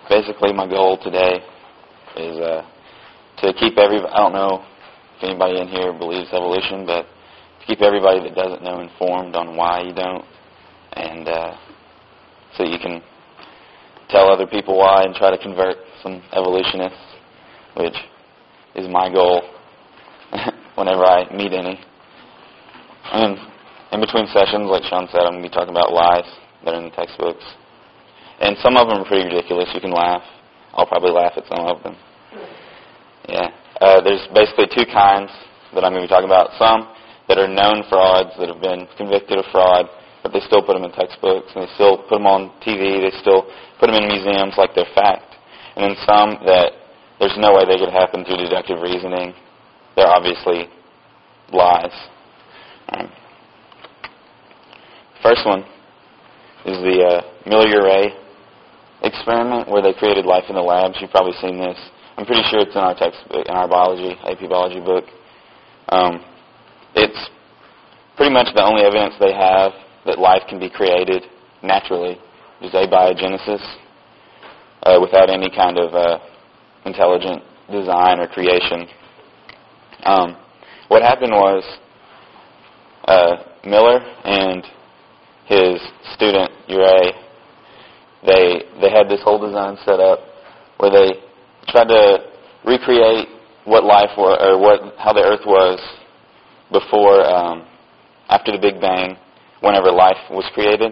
basically my goal today is to keep I don't know if anybody in here believes evolution, but to keep everybody that doesn't know informed on why you don't, and so you can tell other people why and try to convert some evolutionists, which is my goal whenever I meet any. And in between sessions, like Sean said, I'm going to be talking about lies that are in the textbooks. And some of them are pretty ridiculous. You can laugh. I'll probably laugh at some of them. Yeah. There's basically two kinds that I'm going to be talking about. Some that are known frauds that have been convicted of fraud, but they still put them in textbooks, and they still put them on TV. They still put them in museums like they're fact. And then some that there's no way they could happen through deductive reasoning. They're obviously lies. First one is the Miller-Urey experiment where they created life in the labs. You've probably seen this. I'm pretty sure it's in our textbook, in our biology, AP biology book. It's pretty much the only evidence they have that life can be created naturally, is abiogenesis, without any kind of intelligent design or creation. What happened was Miller and his student Urey, they had this whole design set up where they tried to recreate what life was, or how the Earth was before, after the Big Bang, whenever life was created.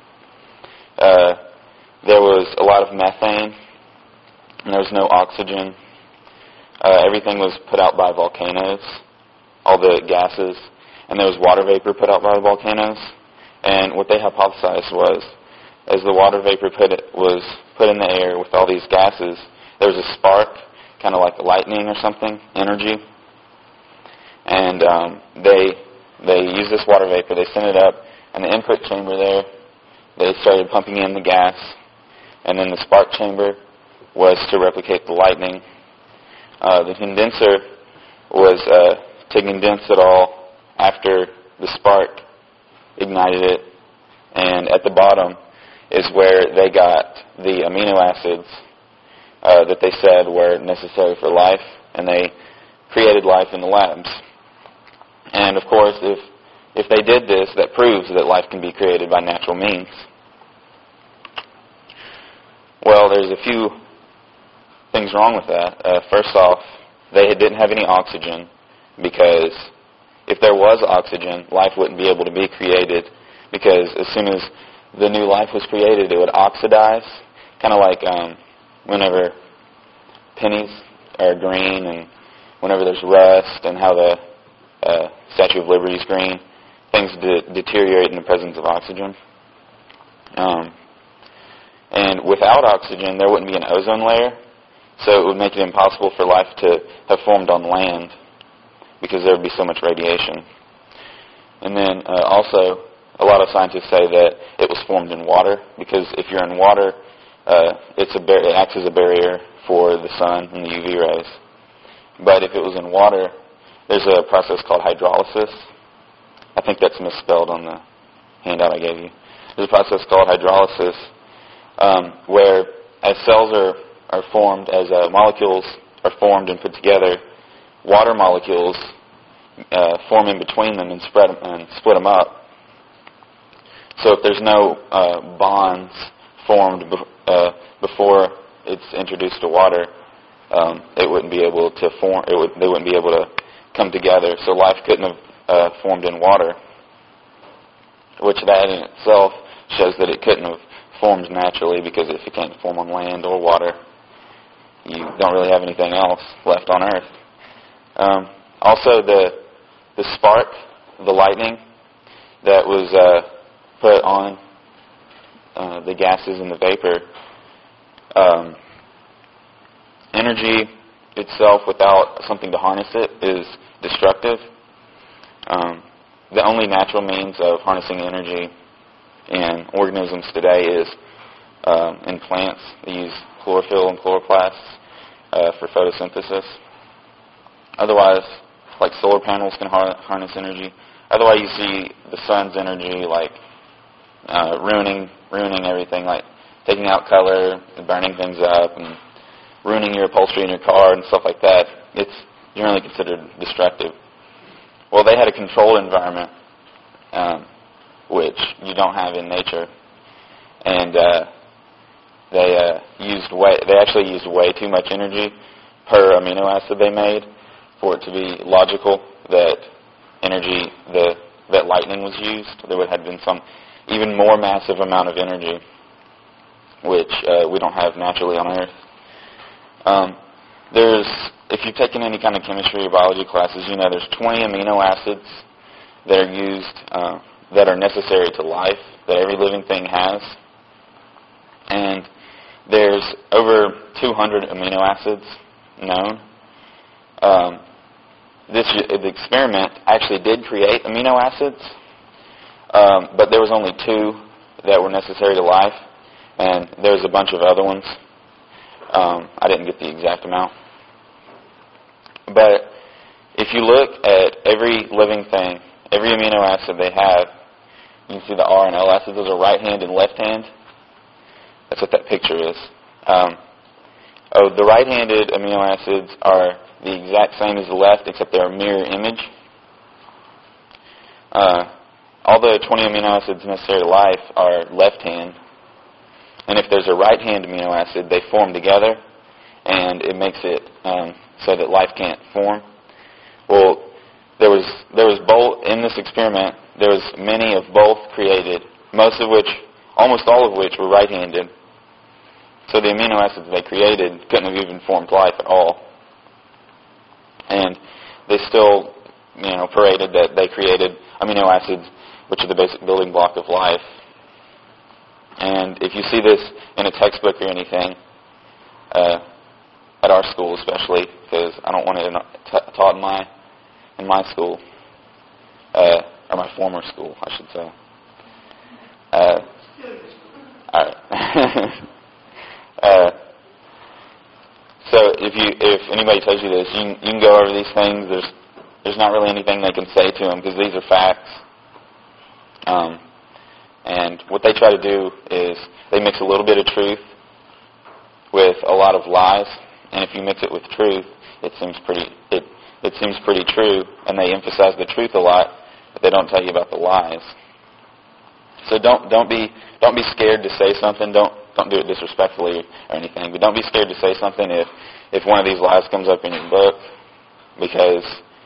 There was a lot of methane, and there was no oxygen. Everything was put out by volcanoes, all the gases, and there was water vapor put out by the volcanoes. And what they hypothesized was, as the water vapor was put in the air with all these gases, there was a spark, kind of like lightning or something, energy. And they used this water vapor, they sent it up, and the input chamber there, they started pumping in the gas, and then the spark chamber was to replicate the lightning. The condenser was to condense it all after the spark ignited it, and at the bottom is where they got the amino acids that they said were necessary for life, and they created life in the labs. And of course, if they did this, that proves that life can be created by natural means. Well, there's a few things wrong with that. First off, they didn't have any oxygen, because if there was oxygen, life wouldn't be able to be created, because as soon as the new life was created, it would oxidize, kind of like whenever pennies are green and whenever there's rust, and how the Statue of Liberty is green, things deteriorate in the presence of oxygen. And without oxygen, there wouldn't be an ozone layer, so it would make it impossible for life to have formed on land, because there would be so much radiation. And then also, a lot of scientists say that it was formed in water, because if you're in water, it acts as a barrier for the sun and the UV rays. But if it was in water, there's a process called hydrolysis. I think that's misspelled on the handout I gave you. There's a process called hydrolysis where as cells are formed, as molecules are formed and put together, water molecules form in between them and split them up. So if there's no bonds formed before it's introduced to water, it wouldn't be able to form. They wouldn't be able to come together. So life couldn't have formed in water, which that in itself shows that it couldn't have formed naturally, because if it can't form on land or water, you don't really have anything else left on Earth. Also, the spark, the lightning that was put on the gases and the vapor, energy itself without something to harness it is destructive. The only natural means of harnessing energy in organisms today is in plants. They use chlorophyll and chloroplasts for photosynthesis. Otherwise, like solar panels can harness energy. Otherwise, you see the sun's energy like ruining everything, like taking out color, and burning things up, and ruining your upholstery in your car and stuff like that. It's generally considered destructive. Well, they had a controlled environment, which you don't have in nature, and they actually used way too much energy per amino acid they made for it to be logical that that lightning was used. There would have been some even more massive amount of energy, which we don't have naturally on Earth. If you've taken any kind of chemistry or biology classes, you know there's 20 amino acids that are used, that are necessary to life, that every living thing has. And there's over 200 amino acids known. The experiment actually did create amino acids, but there was only 2 that were necessary to life, and there's a bunch of other ones. I didn't get the exact amount. But if you look at every living thing, every amino acid they have, you can see the R and L acids. Those are right hand and left hand. That's what that picture is. The right-handed amino acids are the exact same as the left, except they're a mirror image. All the 20 amino acids necessary to life are left hand. And if there's a right-hand amino acid, they form together, and it makes it so that life can't form. Well, there was both in this experiment. There was many of both created, almost all of which were right-handed. So the amino acids they created couldn't have even formed life at all. And they still, paraded that they created amino acids, which are the basic building block of life. And if you see this in a textbook or anything, at our school especially, because I don't want it taught in my school, or my former school, I should say. All right. So if anybody tells you this, you can go over these things. There's not really anything they can say to them because these are facts. And what they try to do is they mix a little bit of truth with a lot of lies. And if you mix it with truth, it seems pretty true. And they emphasize the truth a lot, but they don't tell you about the lies. So don't be scared to say something. Don't do it disrespectfully or anything, but don't be scared to say something if one of these lies comes up in your book, because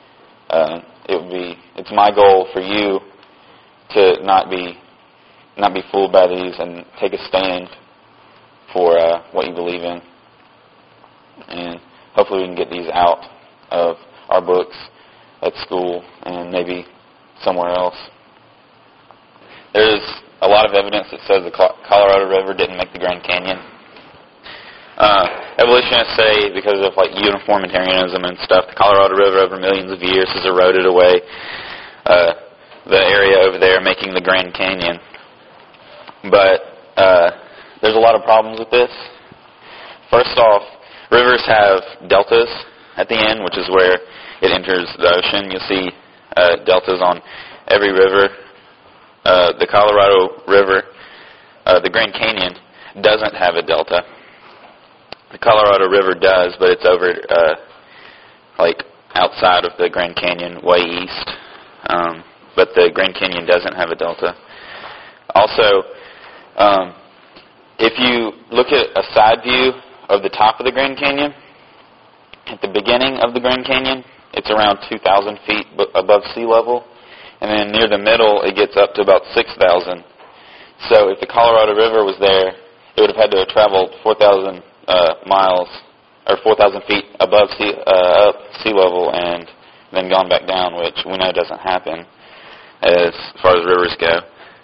it's my goal for you to not be fooled by these and take a stand for what you believe in, and hopefully we can get these out of our books at school and maybe somewhere else. There's a lot of evidence that says the Colorado River didn't make the Grand Canyon. Evolutionists say because of uniformitarianism and stuff, the Colorado River over millions of years has eroded away the area over there, making the Grand Canyon. But there's a lot of problems with this. First off, rivers have deltas at the end, which is where it enters the ocean. You'll see deltas on every river. The Colorado River, the Grand Canyon, doesn't have a delta. The Colorado River does, but it's over outside of the Grand Canyon, way east. But the Grand Canyon doesn't have a delta. Also, if you look at a side view of the top of the Grand Canyon, at the beginning of the Grand Canyon, it's around 2,000 feet above sea level. And then near the middle, it gets up to about 6,000. So if the Colorado River was there, it would have had to have traveled 4,000 miles, or 4,000 feet above sea level and then gone back down, which we know doesn't happen as far as rivers go.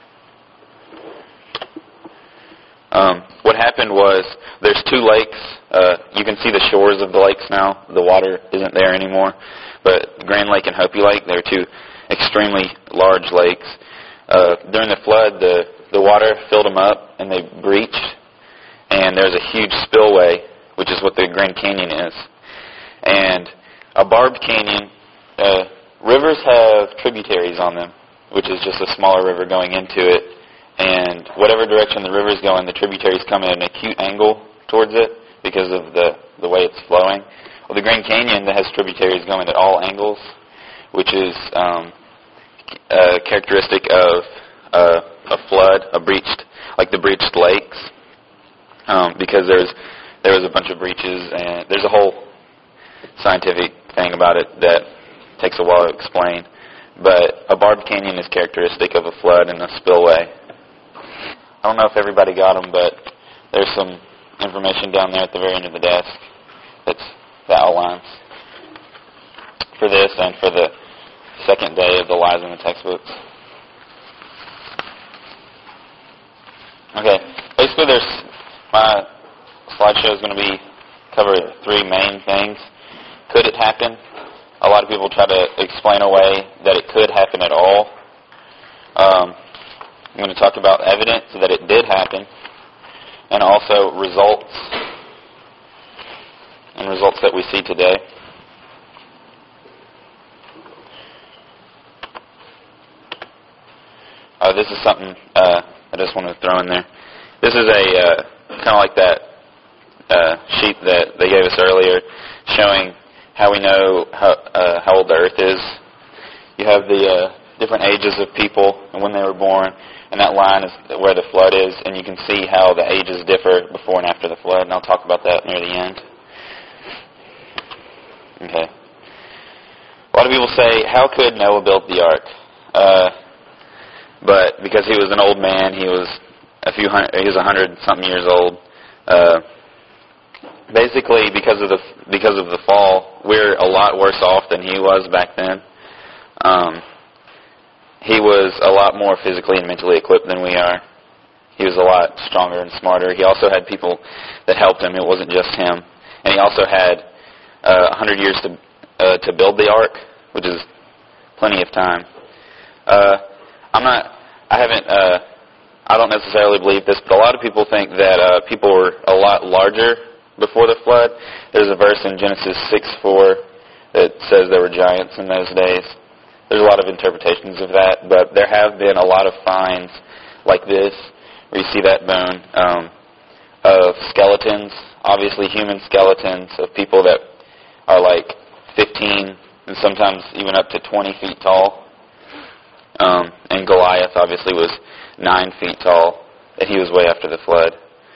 What happened was there's 2 lakes. You can see the shores of the lakes now. The water isn't there anymore. But Grand Lake and Hopi Lake, they're 2 extremely large lakes. During the flood, the water filled them up and they breached, and there's a huge spillway, which is what the Grand Canyon is. And a barbed canyon, rivers have tributaries on them, which is just a smaller river going into it, And whatever direction the river is going, the tributaries come at an acute angle towards it because of the way it's flowing. Well, the Grand Canyon that has tributaries going at all angles, which is a characteristic of a flood, like the breached lakes, because there was a bunch of breaches, and there's a whole scientific thing about it that takes a while to explain. But a barbed canyon is characteristic of a flood and a spillway. I don't know if everybody got them, but there's some information down there at the very end of the desk that's the outlines for this and for the second day of the lies in the textbooks. Okay, basically my slideshow is going to cover three main things. Could it happen? A lot of people try to explain away that it could happen at all. I'm going to talk about evidence that it did happen, and also results that we see today. This is something I just want to throw in there. This is a kind of like that sheet that they gave us earlier, showing how we know how old the Earth is. You have the different ages of people and when they were born, and that line is where the flood is, and you can see how the ages differ before and after the flood, and I'll talk about that near the end. Okay. A lot of people say, how could Noah build the ark? But because he was an old man, he was 100-something years old. Basically, because of the fall, we're a lot worse off than he was back then. He was a lot more physically and mentally equipped than we are. He was a lot stronger and smarter. He also had people that helped him. It wasn't just him. And he also had 100 years to build the ark, which is plenty of time. I don't necessarily believe this, but a lot of people think that people were a lot larger before the flood. There's a verse in Genesis 6:4 that says there were giants in those days. There's a lot of interpretations of that, but there have been a lot of finds like this, where you see that bone, of skeletons, obviously human skeletons of people that are like 15 and sometimes even up to 20 feet tall. And Goliath obviously was 9 feet tall, and he was way after the flood.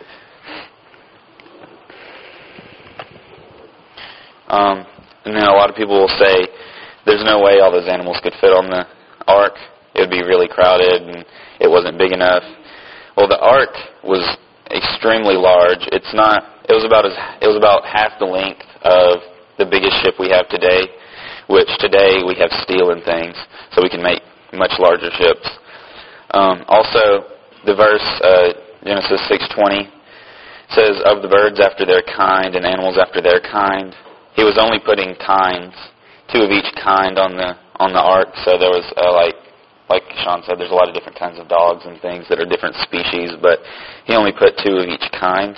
And then a lot of people will say, there's no way all those animals could fit on the ark. It would be really crowded, and it wasn't big enough. Well, the ark was extremely large. It was about half the length of the biggest ship we have today, which today we have steel and things, so we can make much larger ships. Also, the verse Genesis 6:20 says, "Of the birds after their kind and animals after their kind." He was only putting kinds, 2 of each kind on the ark. So there was like Sean said, there's a lot of different kinds of dogs and things that are different species, but he only put 2 of each kind.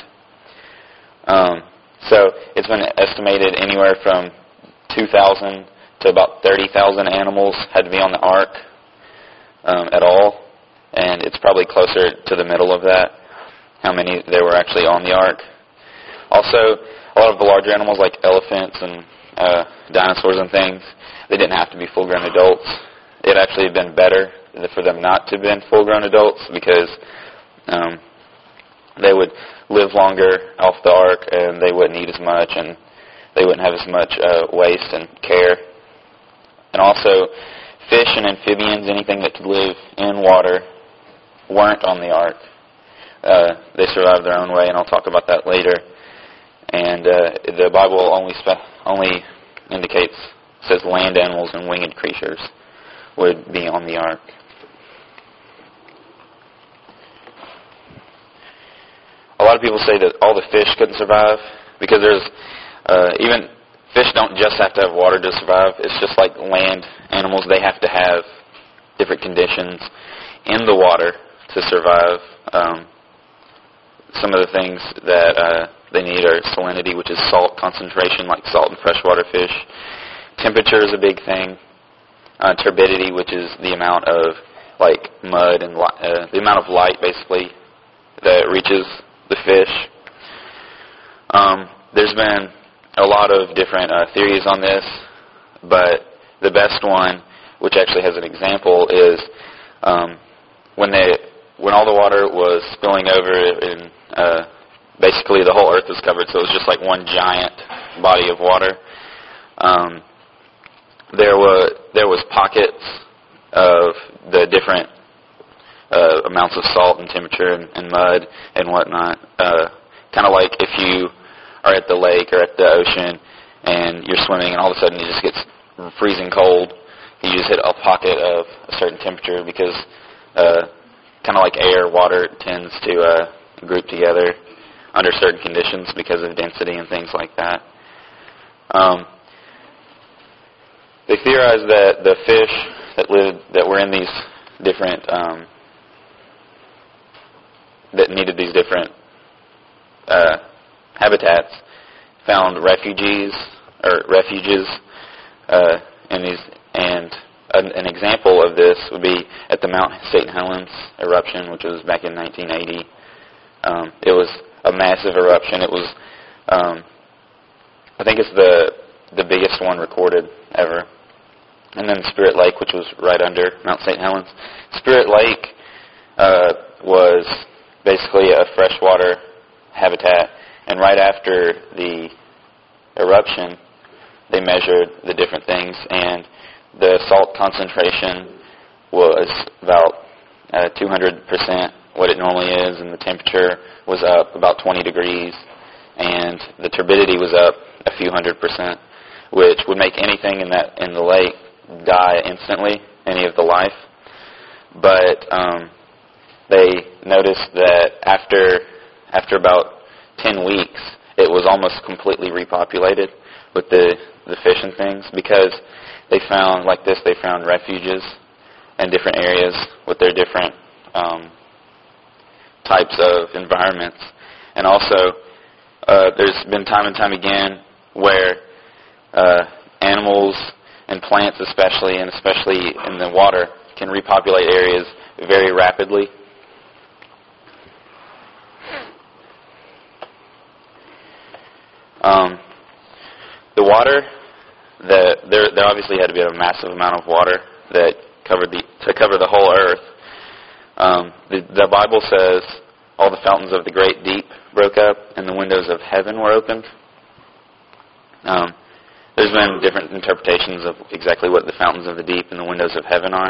So it's been estimated anywhere from 2,000 to about 30,000 animals had to be on the ark at all, and it's probably closer to the middle of that, how many there were actually on the ark. Also, a lot of the larger animals like elephants and dinosaurs and things, they didn't have to be full-grown adults. It actually had been better for them not to have been full-grown adults because they would live longer off the ark and they wouldn't eat as much and they wouldn't have as much waste and care. And also, fish and amphibians, anything that could live in water, weren't on the ark. They survived their own way, and I'll talk about that later. And the Bible only says land animals and winged creatures would be on the ark. A lot of people say that all the fish couldn't survive because even fish don't just have to have water to survive. It's just like land animals. They have to have different conditions in the water to survive. Some of the things that they need are salinity, which is salt concentration, like salt in freshwater fish. Temperature is a big thing. Turbidity, which is the amount of like mud and the amount of light basically that reaches the fish. There's been a lot of different theories on this, but the best one, which actually has an example, is when all the water was spilling over and basically the whole earth was covered, so it was just like one giant body of water. There was pockets of the different amounts of salt and temperature and mud and whatnot. Kind of like if you are at the lake or at the ocean and you're swimming and all of a sudden it just gets freezing cold. You just hit a pocket of a certain temperature because kind of like air, water tends to group together under certain conditions because of density and things like that. They theorized that the fish that were in these different that needed these different habitats found refuges in these. And an example of this would be at the Mount St. Helens eruption, which was back in 1980. It was a massive eruption. It was, I think it's the biggest one recorded ever. And then Spirit Lake, which was right under Mount St. Helens. Spirit Lake was basically a freshwater habitat, and right after the eruption, they measured the different things, and the salt concentration was about 200% what it normally is, and the temperature was up about 20 degrees, and the turbidity was up a few 100%, which would make anything in the lake die instantly, any of the life. But they noticed that after about 10 weeks, it was almost completely repopulated with the fish and things, because they found refuges in different areas with their different types of environments. And also, there's been time and time again where animals and plants especially in the water, can repopulate areas very rapidly. The water, there obviously had to be a massive amount of water that to cover the whole earth. The Bible says all the fountains of the great deep broke up and the windows of heaven were opened. There's been different interpretations of exactly what the fountains of the deep and the windows of heaven are.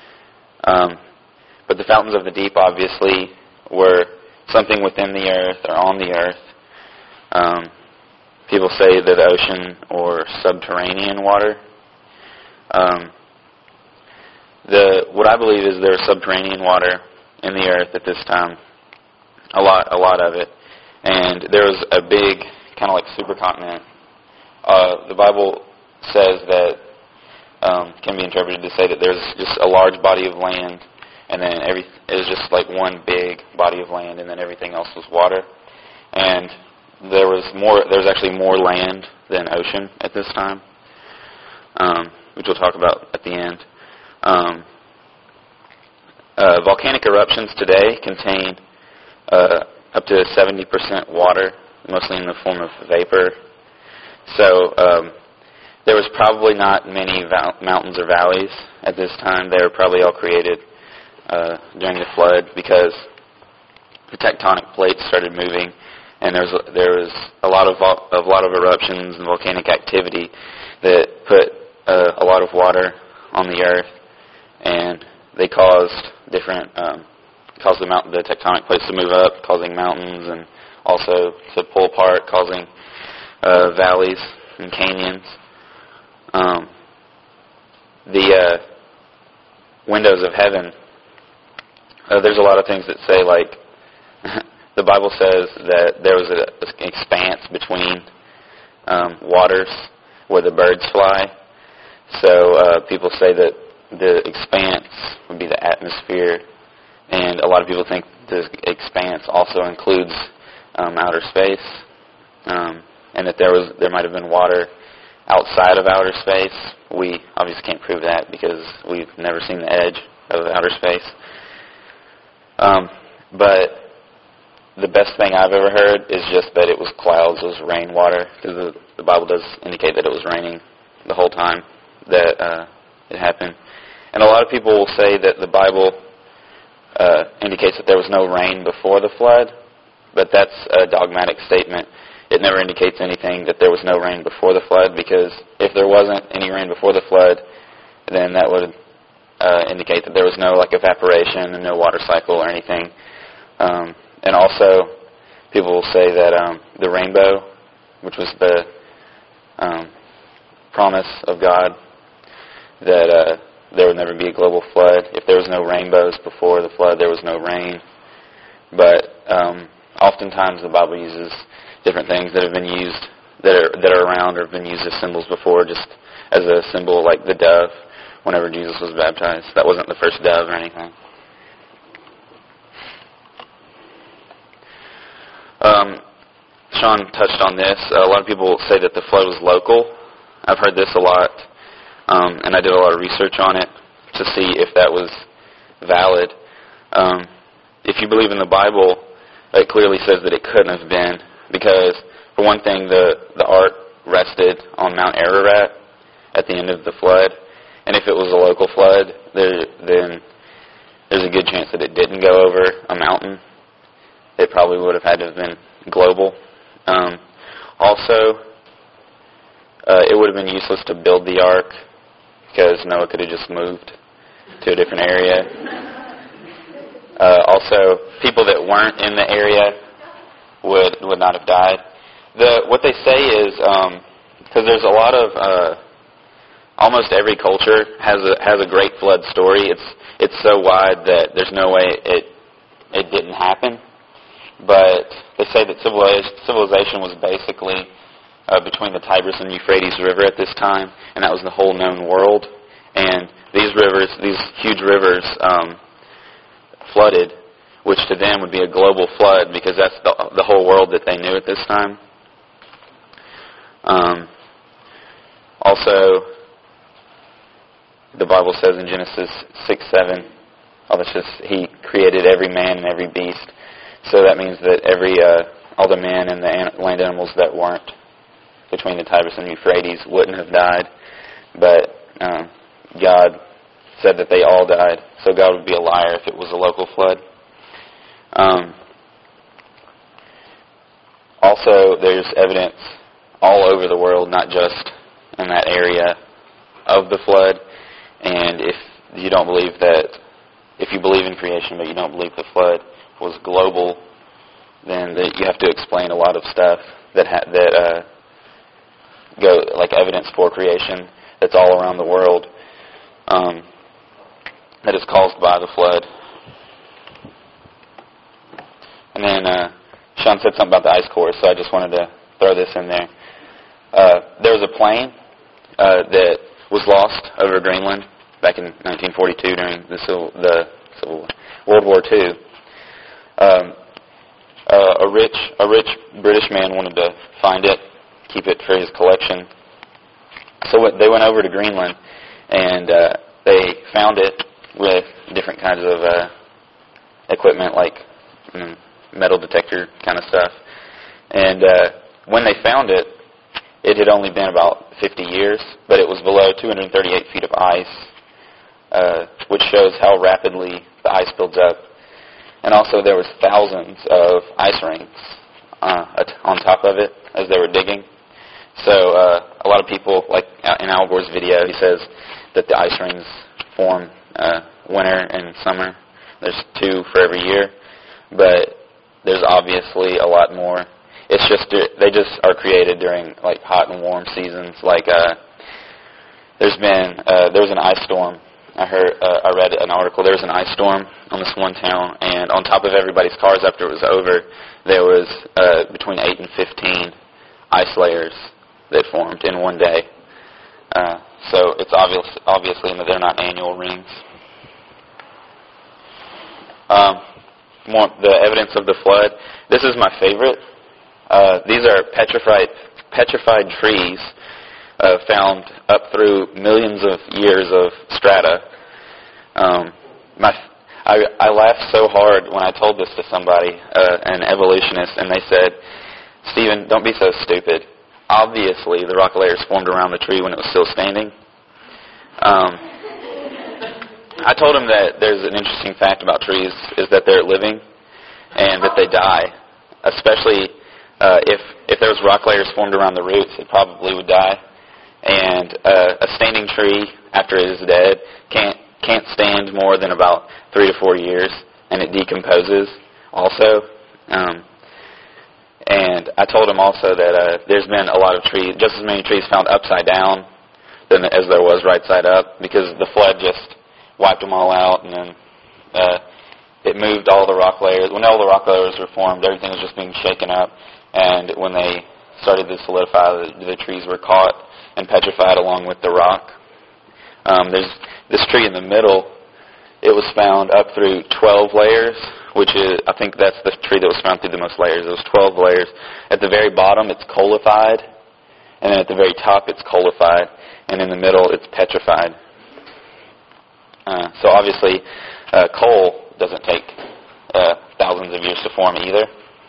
But the fountains of the deep obviously were something within the earth or on the earth. People say that the ocean or subterranean water. What I believe is there was subterranean water in the earth at this time, a lot of it, and there was a big kind of like supercontinent. The Bible says that can be interpreted to say that there's just a large body of land, and then it was just like one big body of land, and then everything else was water. And there was actually more land than ocean at this time, which we'll talk about at the end. Volcanic eruptions today contain up to 70% water, mostly in the form of vapor. So there was probably not many mountains or valleys at this time. They were probably all created during the flood, because the tectonic plates started moving, and there was a lot of eruptions and volcanic activity that put a lot of water on the earth, and they caused the tectonic plates to move up, causing mountains, and also to pull apart, causing valleys and canyons. The windows of heaven. There's a lot of things that say, like, the Bible says that there was an expanse between waters where the birds fly. So people say that the expanse would be the atmosphere, and a lot of people think the expanse also includes outer space, and that there might have been water outside of outer space. We obviously can't prove that because we've never seen the edge of outer space. But the best thing I've ever heard is just that it was clouds, it was rainwater, because the Bible does indicate that it was raining the whole time that it happened. And a lot of people will say that the Bible indicates that there was no rain before the flood, but that's a dogmatic statement. It never indicates anything that there was no rain before the flood, because if there wasn't any rain before the flood, then that would indicate that there was no evaporation and no water cycle or anything. And also, people will say that the rainbow, which was the promise of God, that there would never be a global flood. If there was no rainbows before the flood, there was no rain. But oftentimes the Bible uses different things that have been used, that are around or have been used as symbols before, just as a symbol, like the dove, whenever Jesus was baptized. That wasn't the first dove or anything. Sean touched on this. A lot of people say that the flood was local. I've heard this a lot, and I did a lot of research on it to see if that was valid. If you believe in the Bible, it clearly says that it couldn't have been, because, for one thing, the ark rested on Mount Ararat at the end of the flood, and if it was a local flood, then there's a good chance that it didn't go over a mountain. It probably would have had to have been global. Also, it would have been useless to build the ark, because Noah could have just moved to a different area. Also, people that weren't in the area would not have died. What they say is, because there's a lot of, almost every culture has a great flood story. It's so wide that there's no way it didn't happen. But they say that civilization was basically between the Tigris and Euphrates River at this time, and that was the whole known world. And these rivers, these huge rivers, flooded, which to them would be a global flood, because that's the whole world that they knew at this time. Also, the Bible says in Genesis 6:7, He created every man and every beast. So that means that all the men and the land animals that weren't between the Tigris and Euphrates wouldn't have died. But God said that they all died. So God would be a liar if it was a local flood. Also, there's evidence all over the world, not just in that area, of the flood. And if you believe in creation but you don't believe the flood was global, then you have to explain a lot of stuff that go like evidence for creation that's all around the world that is caused by the flood. And then Sean said something about the ice cores, so I just wanted to throw this in there. There was a plane that was lost over Greenland back in 1942 during the World War II. A rich British man wanted to find it, keep it for his collection. So they went over to Greenland, and they found it with different kinds of equipment, like metal detector kind of stuff. And when they found it, it had only been about 50 years, but it was below 238 feet of ice, which shows how rapidly the ice builds up. And also there was thousands of ice rings on top of it as they were digging. So a lot of people, like in Al Gore's video, he says that the ice rings form winter and summer. There's 2 for every year, but there's obviously a lot more. It's just they just are created during like hot and warm seasons. Like there was an ice storm. I read an article. There was an ice storm on this one town, and on top of everybody's cars after it was over, there was between 8 and 15 ice layers that formed in one day. So it's obviously that they're not annual rings. The evidence of the flood. This is my favorite. These are petrified trees found up through millions of years of strata. I laughed so hard when I told this to somebody, an evolutionist, and they said, "Stephen, don't be so stupid. Obviously, the rock layers formed around the tree when it was still standing." I told him that there's an interesting fact about trees is that they're living and that they die, especially if there was rock layers formed around the roots, it probably would die. And a standing tree, after it is dead, can't stand more than about 3 to 4 years, and it decomposes also. And I told him also that there's been a lot of trees, just as many trees found upside down as there was right side up, because the flood just wiped them all out, and then it moved all the rock layers. When all the rock layers were formed, everything was just being shaken up, and when they started to solidify, the trees were caught and petrified along with the rock. There's this tree in the middle. It was found up through 12 layers, which is, I think that's the tree that was found through the most layers. It was 12 layers. At the very bottom, it's colified, and then at the very top, it's colified, and in the middle, it's petrified. So obviously, coal doesn't take thousands of years to form either.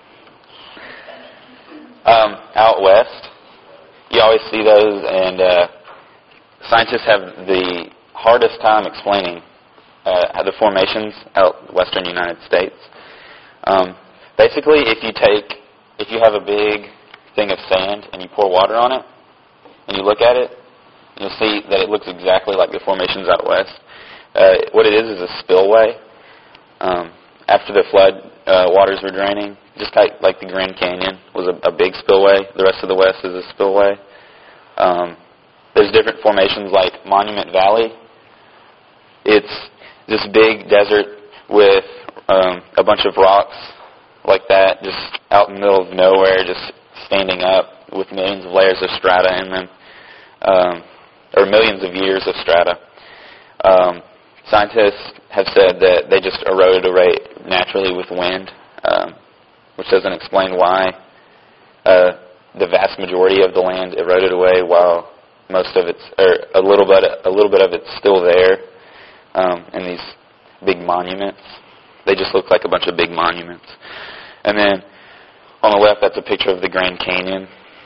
Out west, you always see those, and scientists have the hardest time explaining the formations out western United States. Basically, if you have a big thing of sand and you pour water on it, and you look at it, you'll see that it looks exactly like the formations out west. What it is a spillway. After the flood waters were draining, just like the Grand Canyon was a big spillway. The rest of the west is a spillway. There's different formations like Monument Valley. It's this big desert with a bunch of rocks like that, just out in the middle of nowhere, just standing up with millions of layers of strata in them, or millions of years of strata. Scientists have said that they just eroded away naturally with wind, which doesn't explain why the vast majority of the land eroded away while most of it's, or a little bit of it's still there, and these big monuments. They just look like a bunch of big monuments. And then on the left, that's a picture of the Grand Canyon.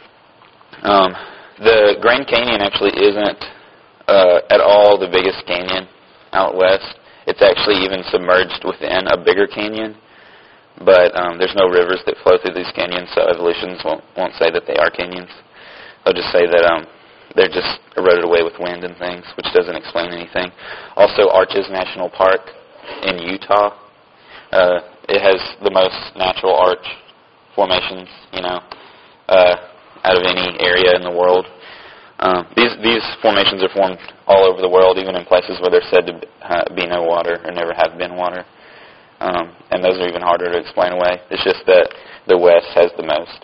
The Grand Canyon actually isn't at all the biggest canyon out west. It's actually even submerged within a bigger canyon, but there's no rivers that flow through these canyons, so evolutionists won't say that they are canyons. They'll just say that they're just eroded away with wind and things, which doesn't explain anything. Also, Arches National Park in Utah, it has the most natural arch formations, out of any area in the world. These formations are formed all over the world, even in places where there's said to be no water or never have been water. And those are even harder to explain away. It's just that the West has the most.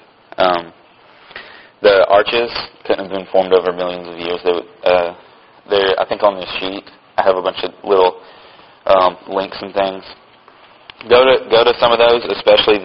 The arches couldn't have been formed over millions of years. I think on this sheet, I have a bunch of little links and things. Go to some of those, especially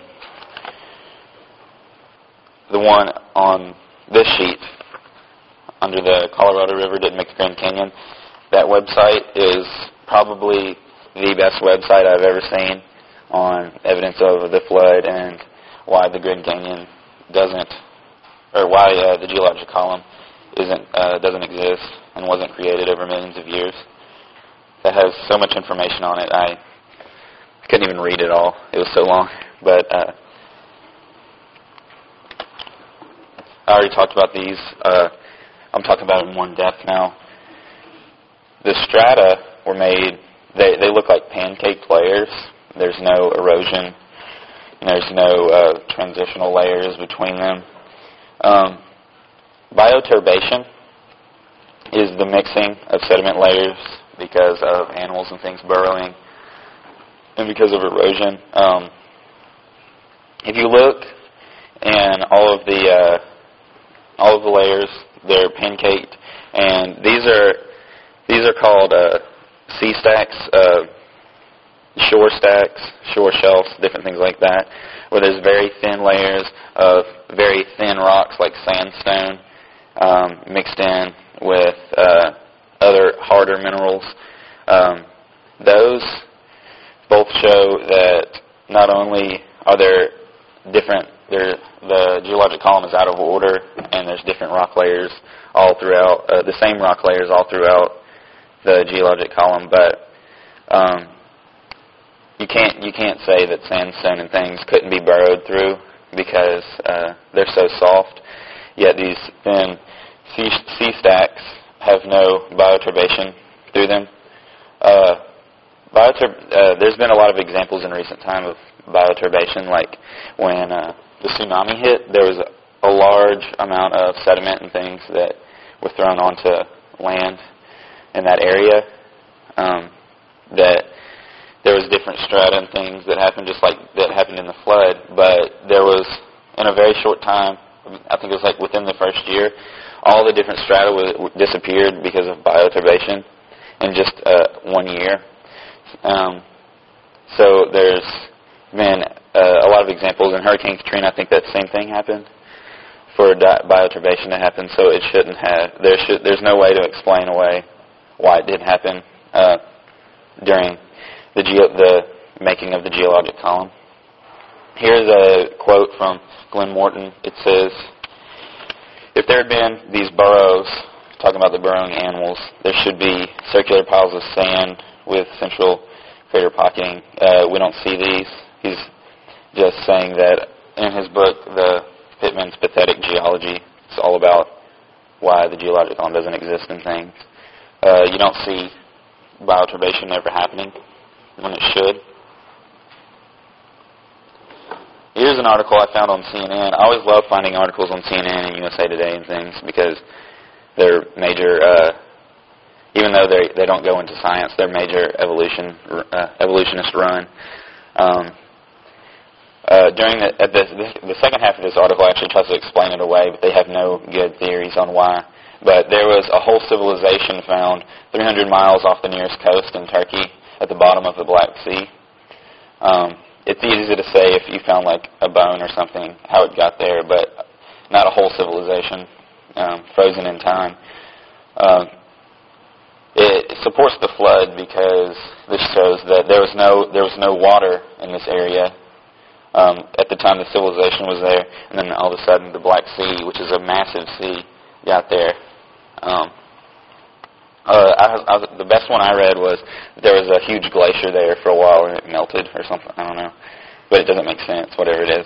the one on this sheet under the Colorado River didn't make the Grand Canyon. That website is probably the best website I've ever seen on evidence of the flood and why the Grand Canyon doesn't, or why the geologic column doesn't exist and wasn't created over millions of years. That has so much information on it. I couldn't even read it all. It was so long. But I already talked about these. I'm talking about it in more depth now. The strata were made, they look like pancake layers. There's no erosion. There's no transitional layers between them. Bioturbation is the mixing of sediment layers because of animals and things burrowing and because of erosion. If you look, and all of the layers, they're pancaked, and these are called sea stacks, shore stacks, shore shelves, different things like that, where there's very thin layers of very thin rocks like sandstone mixed in with other harder minerals. those both show that not only are there different, the geologic column is out of order, and there's different rock layers all throughout, the same rock layers all throughout the geologic column, but you can't say that sandstone and things couldn't be burrowed through because they're so soft. Yet these thin sea stacks have no bioturbation through them. There's been a lot of examples in recent time of bioturbation, like when the tsunami hit, there was a large amount of sediment and things that were thrown onto land in that area, that there was different strata and things that happened just like that happened in the flood, but there was, in a very short time, I think it was like within the first year, all the different strata disappeared because of bioturbation in just 1 year. So there's been a lot of examples. In Hurricane Katrina, I think that same thing happened for bioturbation to happen, so it shouldn't have. There's no way to explain away why it did happen during the making of the geologic column. Here's a quote from Glenn Morton. It says, "If there had been these burrows," talking about the burrowing animals, "there should be circular piles of sand with central crater pocketing. We don't see these." He's just saying that in his book, The Pittman's Pathetic Geology, it's all about why the geologic column doesn't exist and things. You don't see bioturbation ever happening when it should. Here's an article I found on CNN. I always love finding articles on CNN and USA Today and things because they're major, even though they don't go into science, they're major evolutionist run. During the second half of this article actually tries to explain it away, but they have no good theories on why. But there was a whole civilization found 300 miles off the nearest coast in Turkey at the bottom of the Black Sea. It's easy to say if you found like a bone or something, how it got there, but not a whole civilization frozen in time. It supports the flood because this shows that there was no water in this area at the time the civilization was there, and then all of a sudden the Black Sea, which is a massive sea, got there. The best one I read was there was a huge glacier there for a while and it melted or something. I don't know, but it doesn't make sense. Whatever it is,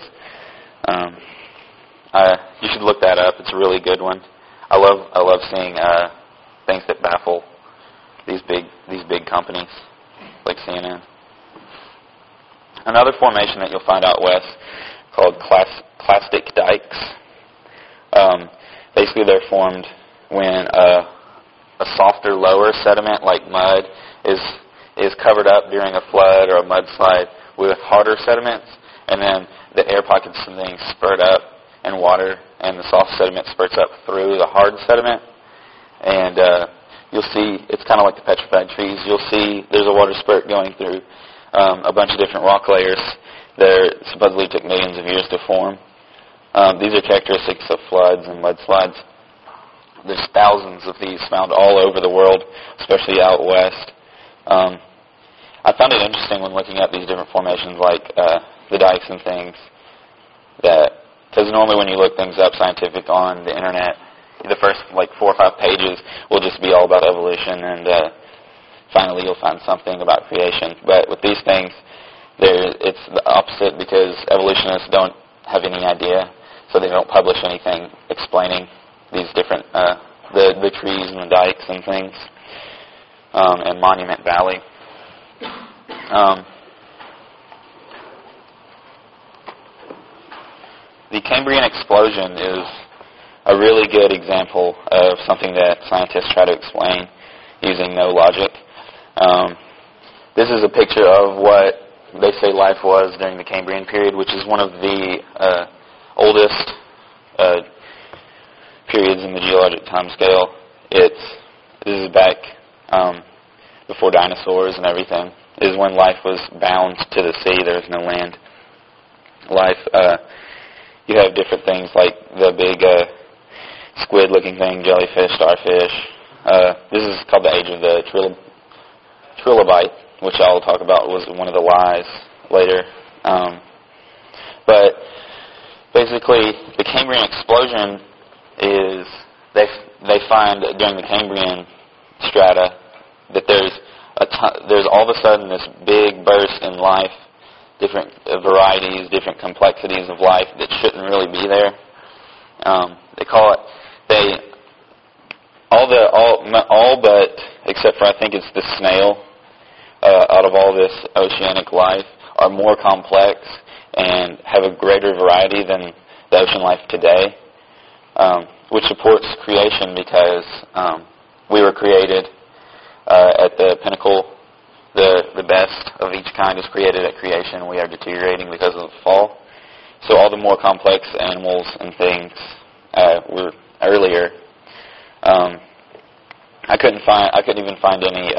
you should look that up. It's a really good one. I love seeing things that baffle these big companies like CNN. Another formation that you'll find out west called clastic dikes. Basically, they're formed when a softer, lower sediment like mud is covered up during a flood or a mudslide with harder sediments, and then the air pockets and things spurt up and water, and the soft sediment spurts up through the hard sediment, and you'll see it's kind of like the petrified trees. You'll see there's a water spurt going through a bunch of different rock layers that supposedly took millions of years to form. These are characteristics of floods and mudslides. There's thousands of these found all over the world, especially out west. I found it interesting when looking at these different formations, like the dikes and things, because normally when you look things up scientific on the internet, the first 4 or 5 pages will just be all about evolution, and finally you'll find something about creation. But with these things, it's the opposite, because evolutionists don't have any idea, so they don't publish anything explaining these different, the trees and the dikes and things, and Monument Valley. The Cambrian explosion is a really good example of something that scientists try to explain using no logic. This is a picture of what they say life was during the Cambrian period, which is one of the oldest periods in the geologic time scale. This is back before dinosaurs and everything. It is when life was bound to the sea. There was no land life. You have different things like the big squid-looking thing, jellyfish, starfish. This is called the age of the trilobite which I'll talk about was one of the lies later. But basically, the Cambrian explosion is they find during the Cambrian strata that there's all of a sudden this big burst in life, different varieties, different complexities of life that shouldn't really be there. They call it all but except for I think it's the snail out of all this oceanic life are more complex and have a greater variety than the ocean life today, which supports creation because we were created at the pinnacle. The best of each kind is created at creation. We are deteriorating because of the fall. So all the more complex animals and things were earlier. I couldn't even find any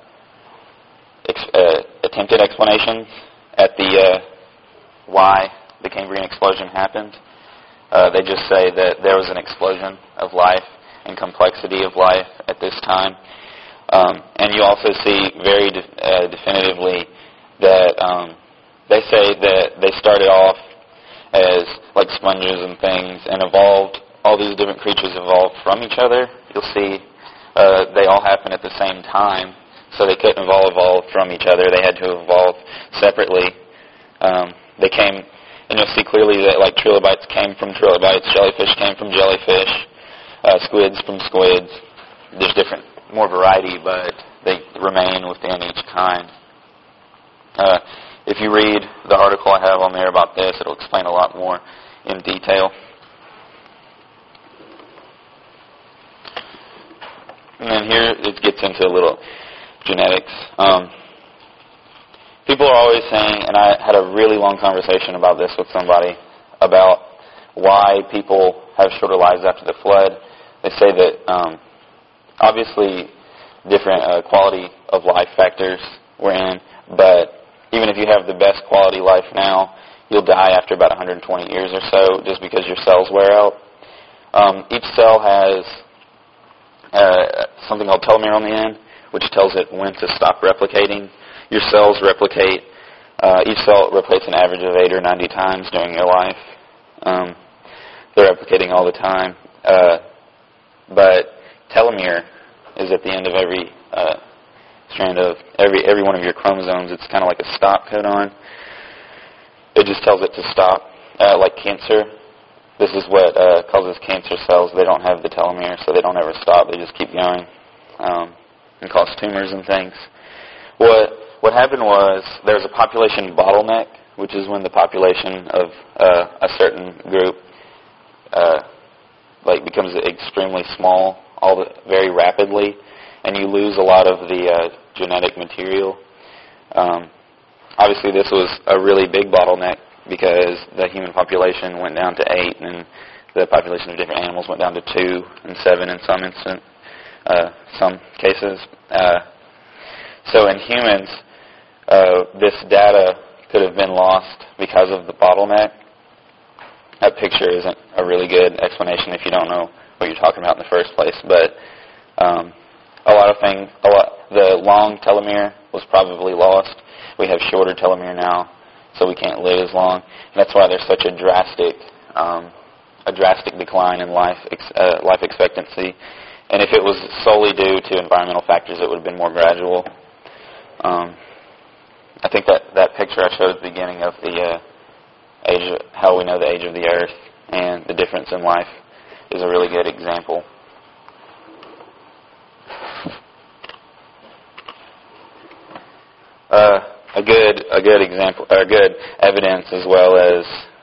attempted explanations at the why the Cambrian explosion happened. They just say that there was an explosion of life and complexity of life at this time. And you also see very definitively that they say that they started off as like sponges and things and evolved. All these different creatures evolved from each other. You'll see they all happen at the same time, so they couldn't evolve from each other. They had to evolve separately. They came, and you'll see clearly that like trilobites came from trilobites, jellyfish came from jellyfish, squids from squids. There's more variety, but they remain within each kind. If you read the article I have on there about this, it'll explain a lot more in detail. And then here it gets into a little genetics. People are always saying, and I had a really long conversation about this with somebody, about why people have shorter lives after the flood. They say that obviously different quality of life factors were in, but even if you have the best quality life now, you'll die after about 120 years or so just because your cells wear out. Each cell has something called telomere on the end, which tells it when to stop replicating. Your cells replicate, each cell replicates an average of 80 or 90 times during your life. They're replicating all the time. But telomere is at the end of every strand of every one of your chromosomes. It's kind of like a stop codon. It just tells it to stop. Like cancer, this is what causes cancer cells. They don't have the telomere, so they don't ever stop. They just keep going and cause tumors and things. What happened was there's a population bottleneck, which is when the population of a certain group becomes extremely small very rapidly, and you lose a lot of the genetic material. Obviously, this was a really big bottleneck because the human population went down to 8, and the population of different animals went down to 2 and 7 in some cases. So in humans, this data could have been lost because of the bottleneck. That picture isn't a really good explanation if you don't know what you're talking about in the first place, but the long telomere was probably lost. We have shorter telomere now, so we can't live as long. And that's why there's such a drastic decline in life expectancy. And if it was solely due to environmental factors, it would have been more gradual. I think that picture I showed at the beginning of the age, how we know the age of the Earth and the difference in life, is a really good example. A good example, or good evidence, as well as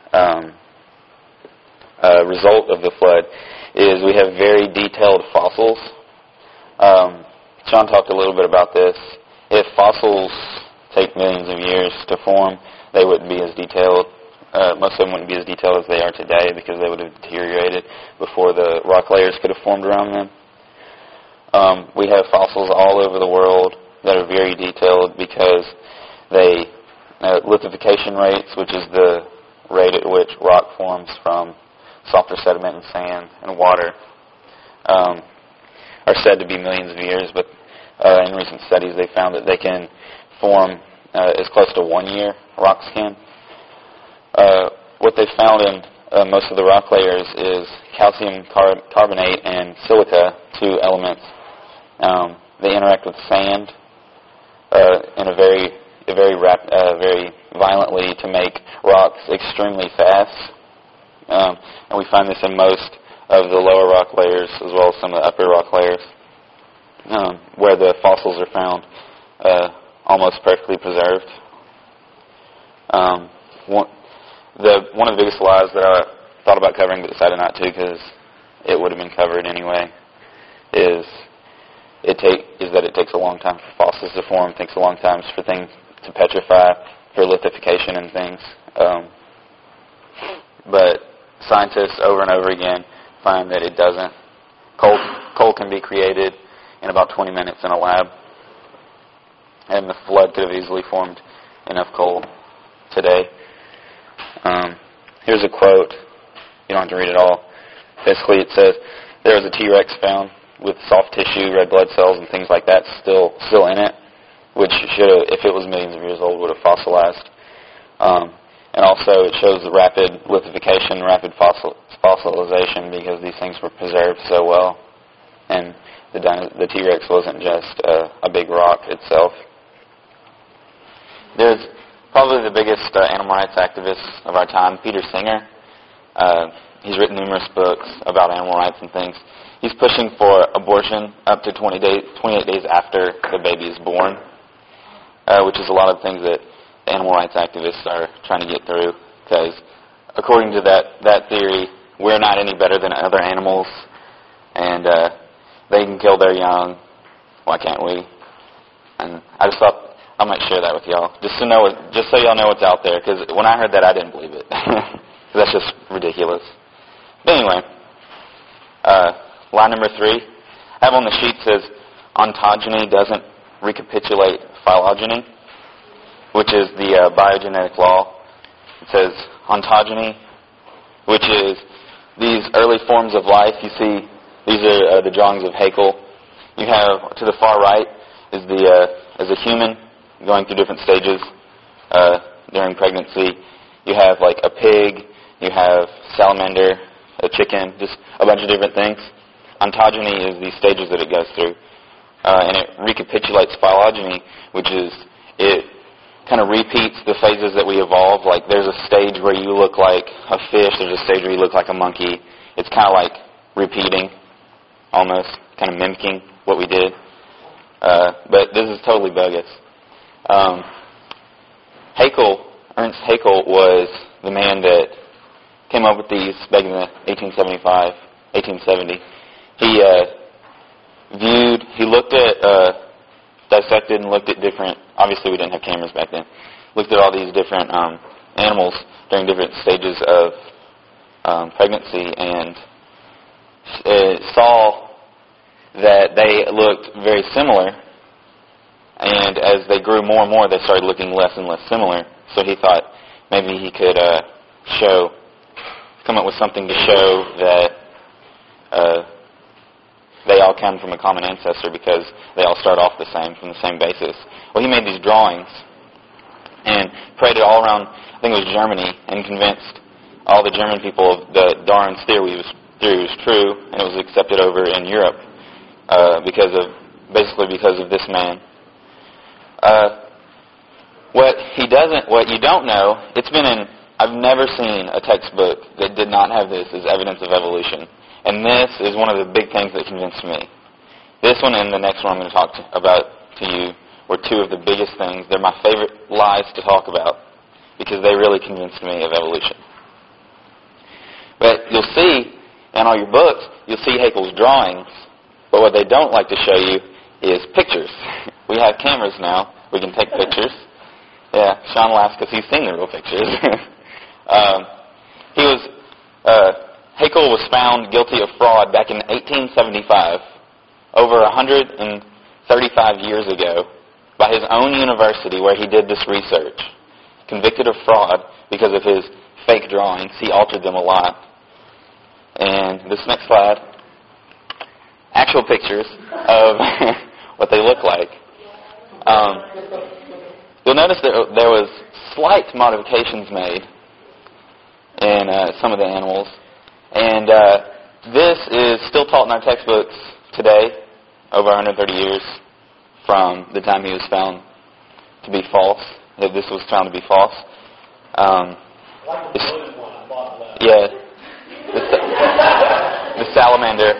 a result of the flood, is we have very detailed fossils. Sean talked a little bit about this. If fossils take millions of years to form, they wouldn't be as detailed. Most of them wouldn't be as detailed as they are today because they would have deteriorated before the rock layers could have formed around them. We have fossils all over the world that are very detailed because they lithification rates, which is the rate at which rock forms from softer sediment and sand and water, are said to be millions of years, but in recent studies they found that they can form as close to 1 year, rocks can. What they found in most of the rock layers is calcium carbonate and silica, two elements. They interact with sand in a very violently to make rocks extremely fast. And we find this in most of the lower rock layers as well as some of the upper rock layers, where the fossils are found almost perfectly preserved. One of the biggest lies that I thought about covering but decided not to because it would have been covered anyway is that it takes a long time for fossils to form, it takes a long time for things to petrify, for lithification and things. But scientists over and over again find that it doesn't. Coal can be created in about 20 minutes in a lab, and the flood could have easily formed enough coal today. Here's a quote. You don't have to read it all. Basically, it says, there was a T-Rex found with soft tissue, red blood cells, and things like that still in it, which should have, if it was millions of years old, would have fossilized. And also, it shows the rapid lithification, rapid fossilization, because these things were preserved so well. And the T-Rex wasn't just a big rock itself. There's probably the biggest animal rights activist of our time, Peter Singer. He's written numerous books about animal rights and things. He's pushing for abortion up to 28 days after the baby is born, which is a lot of things that animal rights activists are trying to get through, because according to that theory, we're not any better than other animals, and they can kill their young. Why can't we? And I just thought I might share that with y'all, just so y'all know what's out there, because when I heard that, I didn't believe it. That's just ridiculous. But anyway, line number 3, I have on the sheet says, ontogeny doesn't recapitulate phylogeny, which is the biogenetic law. It says ontogeny, which is these early forms of life. You see, these are the drawings of Haeckel. You have, to the far right, is a human going through different stages during pregnancy. You have like a pig, you have salamander, a chicken, just a bunch of different things. Ontogeny is these stages that it goes through. And it recapitulates phylogeny, which is, it kind of repeats the phases that we evolve. Like there's a stage where you look like a fish, there's a stage where you look like a monkey. It's kind of like repeating, almost, kind of mimicking what we did. But this is totally bogus. Ernst Haeckel was the man that came up with these back in the 1870. He looked at, dissected and looked at different, obviously we didn't have cameras back then, looked at all these different animals during different stages of pregnancy, and saw that they looked very similar, and as they grew more and more, they started looking less and less similar. So he thought maybe he could come up with something to show that they all come from a common ancestor, because they all start off the same, from the same basis. Well, he made these drawings and paraded all around, I think it was Germany, and convinced all the German people that Darwin's theory was true, and it was accepted over in Europe because of this man. What you don't know, I've never seen a textbook that did not have this as evidence of evolution. And this is one of the big things that convinced me. This one and the next one I'm going to talk about to you were two of the biggest things. They're my favorite lies to talk about because they really convinced me of evolution. But you'll see in all your books, you'll see Haeckel's drawings, but what they don't like to show you is pictures. We have cameras now. We can take pictures. Yeah, Sean laughs because he's seen the real pictures. Haeckel was found guilty of fraud back in 1875, over 135 years ago, by his own university where he did this research. Convicted of fraud because of his fake drawings. He altered them a lot. And this next slide, actual pictures of what they look like. you'll notice that there was slight modifications made in some of the animals. And this is still taught in our textbooks today, over 130 years from the time he was found to be false, that this was found to be false. Yeah, the salamander.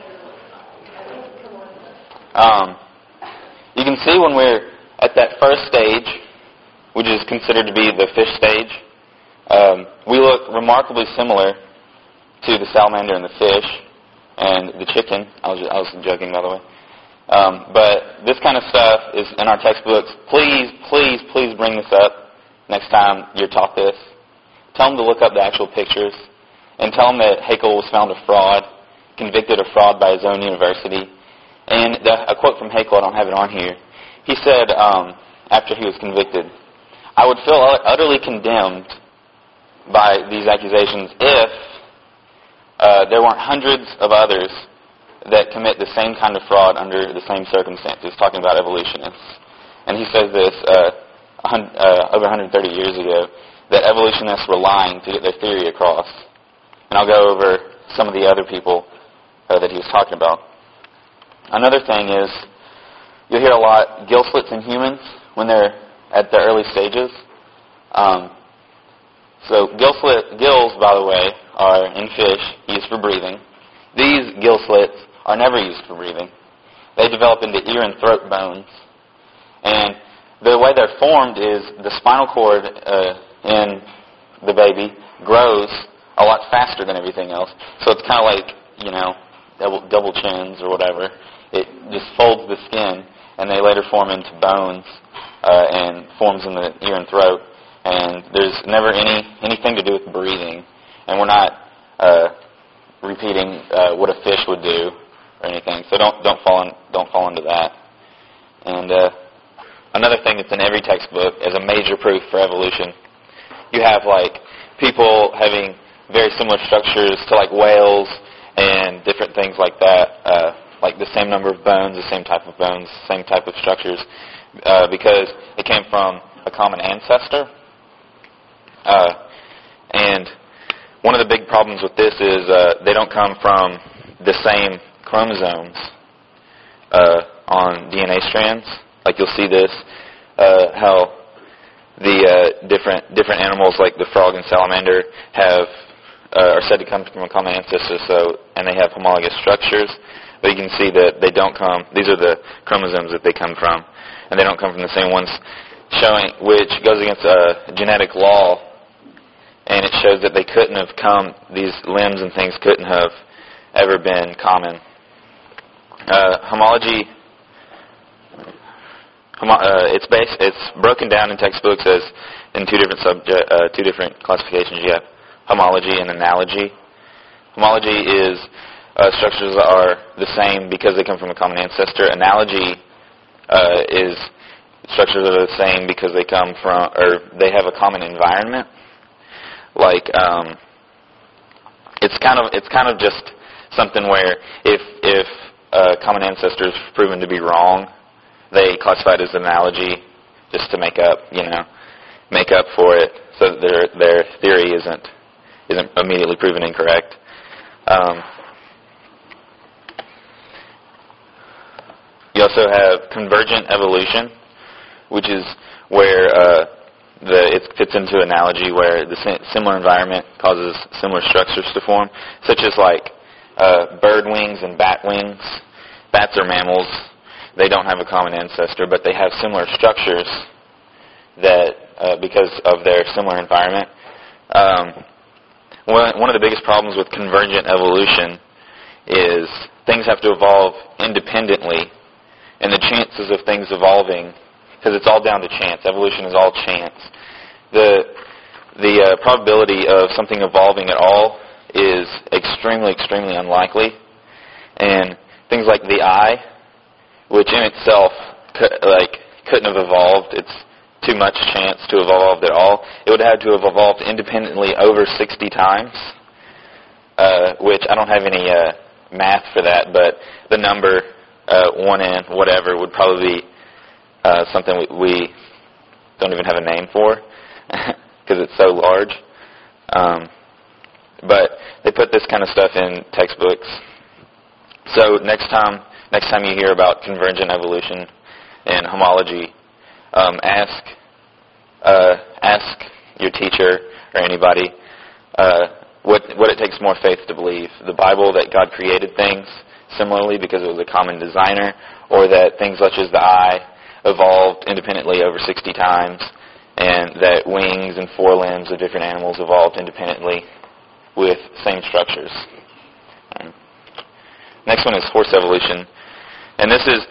You can see when we're at that first stage, which is considered to be the fish stage, we look remarkably similar to the salamander and the fish and the chicken. I was joking, by the way. But this kind of stuff is in our textbooks. Please, please, please bring this up next time you're taught this. Tell them to look up the actual pictures and tell them that Haeckel was found a fraud, convicted of fraud by his own university. And a quote from Haeckel, I don't have it on here. He said, after he was convicted, "I would feel utterly condemned by these accusations if there weren't hundreds of others that commit the same kind of fraud under the same circumstances," talking about evolutionists. And he says this over 130 years ago, that evolutionists were lying to get their theory across. And I'll go over some of the other people that he was talking about. Another thing is, you'll hear a lot, gill slits in humans when they're at the early stages. So gills, by the way, are in fish used for breathing. These gill slits are never used for breathing. They develop into ear and throat bones. And the way they're formed is the spinal cord in the baby grows a lot faster than everything else. So it's kind of like, double chins or whatever. It just folds the skin, and they later form into bones and forms in the ear and throat. And there's never anything to do with breathing. And we're not repeating what a fish would do or anything. So don't fall into that. And another thing that's in every textbook is a major proof for evolution. You have people having very similar structures to whales and different things like that, like the same number of bones, the same type of bones, same type of structures, because it came from a common ancestor. And one of the big problems with this is they don't come from the same chromosomes on DNA strands. Like you'll see this, how the different animals like the frog and salamander are said to come from a common ancestor, and they have homologous structures. But you can see that they don't come. These are the chromosomes that they come from, and they don't come from the same ones, which goes against a genetic law. And it shows that they couldn't have these limbs and things couldn't have ever been common. Homology, it's broken down in textbooks as in two different classifications. You have homology and analogy. Homology is structures that are the same because they come from a common ancestor. Analogy is structures that are the same because they come from, or they have a common environment. It's kind of just something where if common ancestor is proven to be wrong, they classify it as an analogy just to make up for it, so that their theory isn't immediately proven incorrect. You also have convergent evolution, which is where it fits into analogy, where the similar environment causes similar structures to form, such as bird wings and bat wings. Bats are mammals. They don't have a common ancestor, but they have similar structures that because of their similar environment. One of the biggest problems with convergent evolution is things have to evolve independently, and the chances of things evolving, because it's all down to chance. Evolution is all chance. The probability of something evolving at all is extremely, extremely unlikely. And things like the eye, which in itself couldn't have evolved. It's too much chance to have evolved at all. It would have to have evolved independently over 60 times, which I don't have any math for that, but the number 1 in whatever would probably be something we don't even have a name for because it's so large. But they put this kind of stuff in textbooks. So next time you hear about convergent evolution and homology, ask your teacher or anybody what it takes more faith to believe: the Bible, that God created things similarly because it was a common designer, or that things such as the eye evolved independently over 60 times, and that wings and forelimbs of different animals evolved independently with same structures. Next one is horse evolution, and this is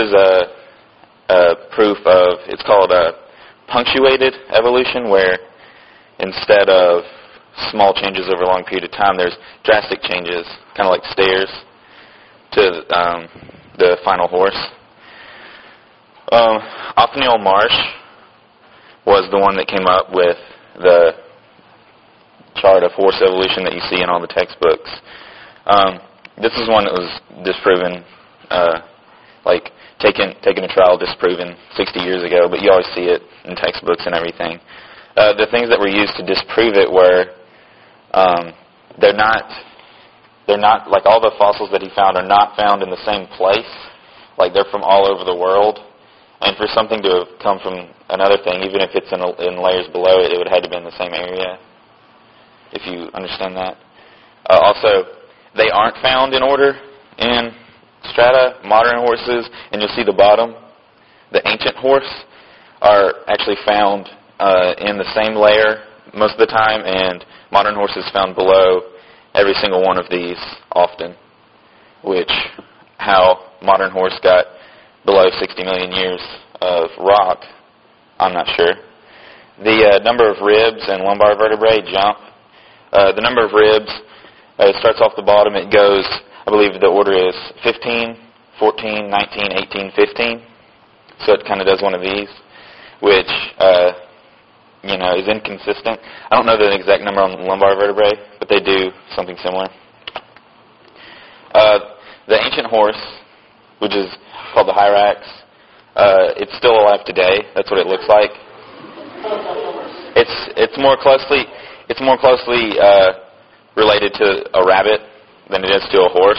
a proof of, it's called a punctuated evolution, where instead of small changes over a long period of time, there's drastic changes, kind of like stairs to the final horse. Othniel Marsh was the one that came up with the chart of horse evolution that you see in all the textbooks. This is one that was disproven, taken a trial, disproven 60 years ago, but you always see it in textbooks and everything. The things that were used to disprove it were, they're not like all the fossils that he found are not found in the same place. Like, they're from all over the world. And for something to have come from another thing, even if it's in layers below it, it would have had to be in the same area, if you understand that. Also, they aren't found in order in strata. Modern horses, and you'll see the bottom, the ancient horse, are actually found in the same layer most of the time, and modern horses found below every single one of these often, which how modern horse got below 60 million years of rock, I'm not sure. The number of ribs and lumbar vertebrae jump. The number of ribs, it starts off the bottom. It goes, I believe the order is 15, 14, 19, 18, 15. So it kind of does one of these, which is inconsistent. I don't know the exact number on the lumbar vertebrae, but they do something similar. The ancient horse, which is called the Hyrax, it's still alive today. That's what it looks like. It's more closely related to a rabbit than it is to a horse.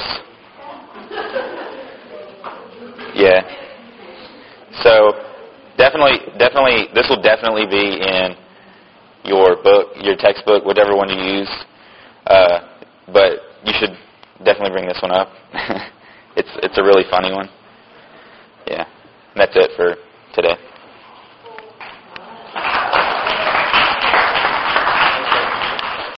Yeah. So definitely, this will definitely be in your book, your textbook, whatever one you use. But you should definitely bring this one up. It's a really funny one. Yeah. And that's it for today.